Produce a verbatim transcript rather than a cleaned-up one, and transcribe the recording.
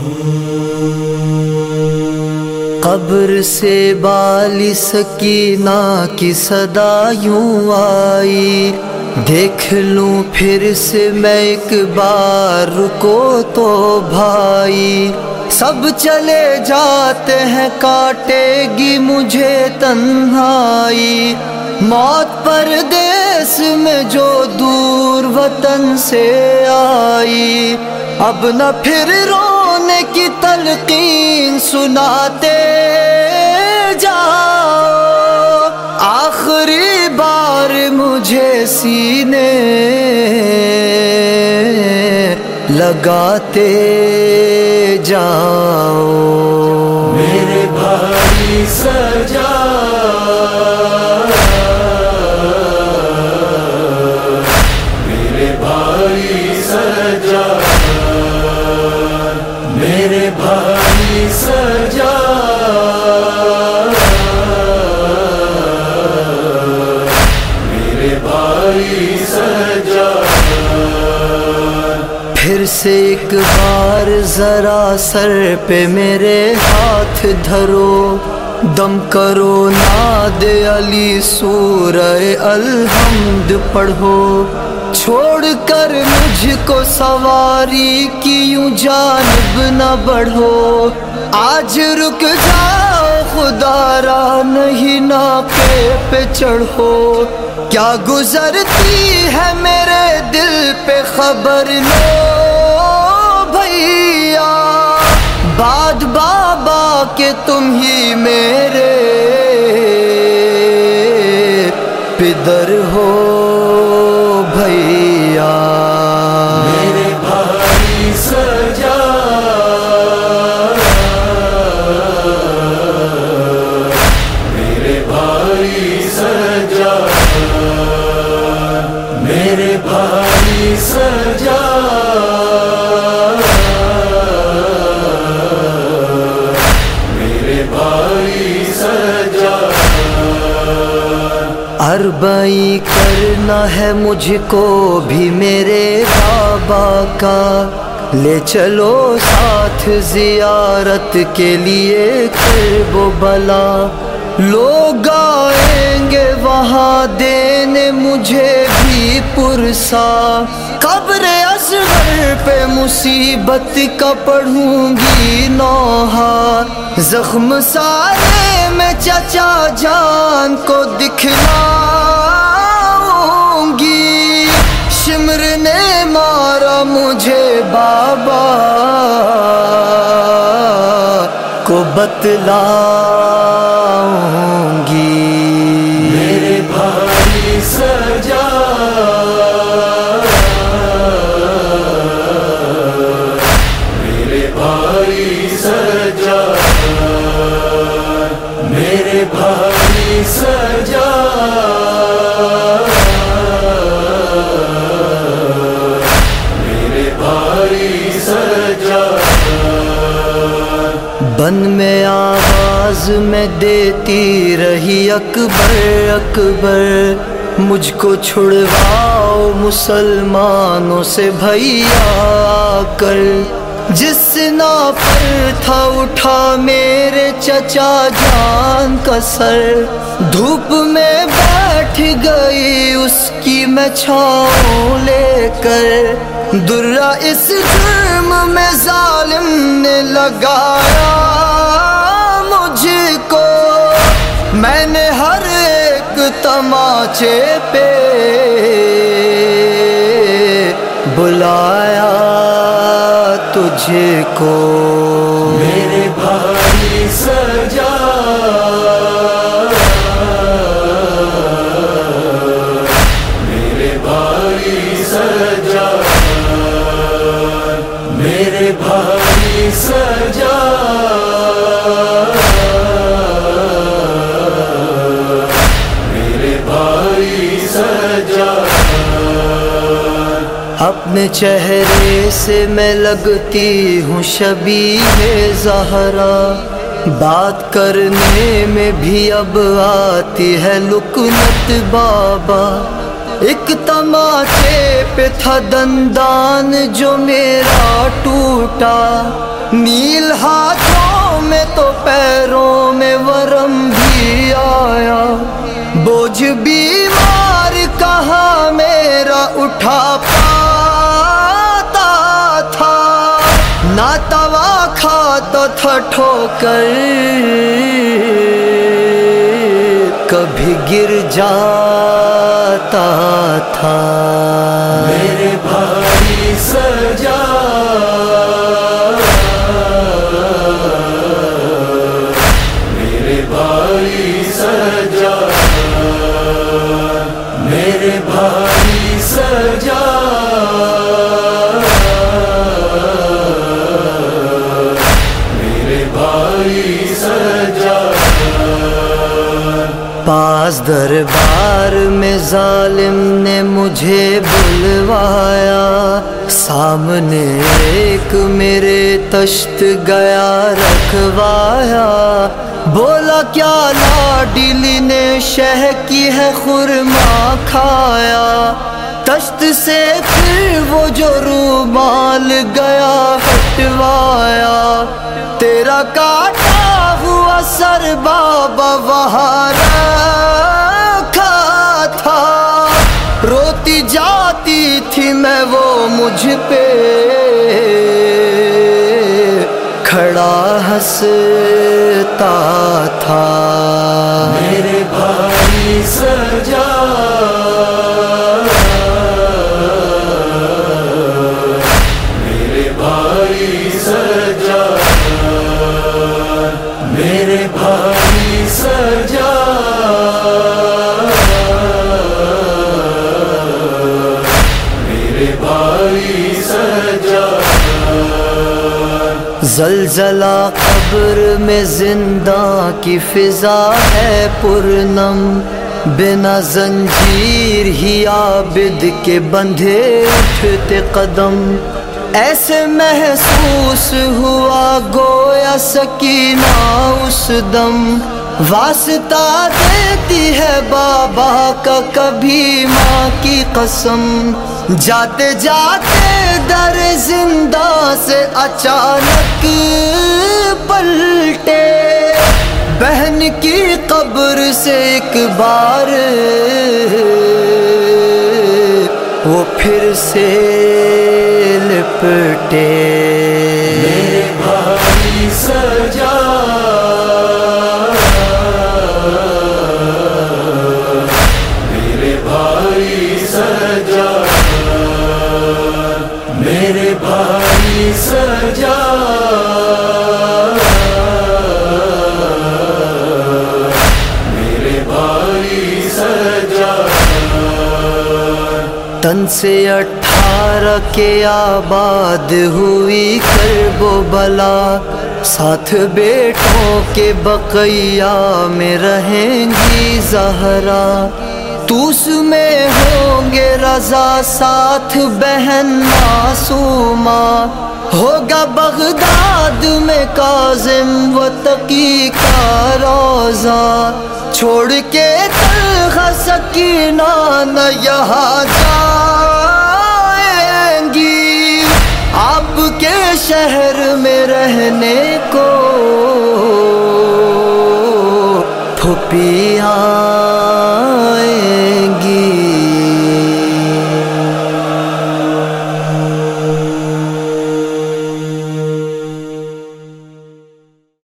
قبر سے بالی سکینہ کی صدا یوں آئی، دیکھ لوں پھر سے میں ایک بار، رکو تو بھائی۔ سب چلے جاتے ہیں کاٹے گی مجھے تنہائی، موت پردیس میں جو دور وطن سے آئی۔ اب نہ پھر رونے کی تلقین سناتے جاؤ، آخری بار مجھے سینے لگاتے جاؤ۔ میرے بھائی سجا میرے بھائی سجا میرے بھائی سجا میرے بھائی سجا۔ پھر سے ایک بار ذرا سر پہ میرے ہاتھ دھرو، دم کرو ناد علی سورہ الحمد پڑھو، چھوڑ کر مجھ کو سواری کی یوں جانب نہ بڑھو۔ آج رک جاؤ خدا را نہیں ناقے پہ چڑھو، کیا گزرتی ہے میرے دل پہ خبر لو بھیا، بعد بابا کہ تم ہی میرے پدر ہو بھیا۔ میرے بھائی سجا میرے بھائی سجا میرے بھائی سجا میرے بھائی سجا۔ اربعین کرنا ہے مجھ کو بھی میرے بابا کا، لے چلو ساتھ زیارت کے لیے کرب و بلا، لوگ آئیں گے وہاں دینے مجھے بھی پرسا۔ قبر اصغر پہ مصیبت کا پڑھوں گی نوحہ، زخم سارے میں چچا جان کو دکھلاؤں گی، شمر نے مارا مجھے بابا کو بتلاؤں گی۔ میرے بھائی سجا میرے بھائی سجا میرے بھائی سجا میرے بھائی سجا۔ بن میں آواز میں دیتی رہی اکبر اکبر، مجھ کو چھڑواؤ مسلمانوں سے بھیا کر، جس نا پر تھا اٹھا میرے چچا جان کا سر، دھوپ میں بیٹھ گئی اس کی میں چھاؤں لے کر، درہ اس جرم میں ظالم نے لگایا مجھ کو، میں نے ہر ایک تماچے پہ بلایا تجھ کو۔ میرے بھائی سجا میرے بھائی سجا میرے بھائی سجا میرے بھائی سجا۔ اپنے چہرے سے میں لگتی ہوں شبیہ زہرا، بات کرنے میں بھی اب آتی ہے لکنت بابا، ایک تماچے پہ تھا دندان جو میرا ٹوٹا، نیل ہاتھوں میں تو پیروں میں ورم بھی آیا، بوجھ بیمار کہاں میرا اٹھا پاتا تھا، نہ توا کھاتا تھا ٹھوکر کبھی گر جاتا تھا۔ میرے بھائی سجا میرے بھائی سجا میرے بھائی سجا میرے بھائی سجا۔ پاس دربار میں ظالم نے مجھے بلوایا، سامنے ایک میرے تشت گیا رکھوایا، بولا کیا لاڈلی نے شہ کی ہے خرما کھایا، تشت سے پھر وہ جو رومال گیا ہٹوایا، تیرا کاٹا ہوا سر بابا وہاں رکھا تھا، روتی جاتی تھی میں وہ مجھ پہ کھڑا ہنستا تھا۔ میرے بھائی سجا میرے بھائی سجا میرے بھائی سجا میرے بھائی سجا۔ زلزلہ قبر میں زندہ کی فضا ہے پرنم، بنا زنجیر ہی عابد کے بندھے اٹھتے قدم، ایسے محسوس ہوا گویا سکینہ اس دم، واسطہ دیتی ہے بابا کا کبھی ماں کی قسم، جاتے جاتے در زندہ سے اچانک پلٹے، بہن کی قبر سے ایک بار وہ پھر سے لپٹے۔ میرے بھائی سجا میرے بھائی سجا میرے بھائی سجا میرے بھائی سجا۔ تن سے اٹھارہ کے آباد ہوئی کرب و بلا، ساتھ بیٹوں کے بقیہ میں رہیں گی زہرا، توس میں ہوں گے رضا ساتھ بہن معصومہ، ہوگا بغداد میں کاظم و تقی کا روزہ، چھوڑ کے طلحہ سکینہ نہ یہاں جائیں گی، آپ کے شہر میں رہنے کو پھوپھیاں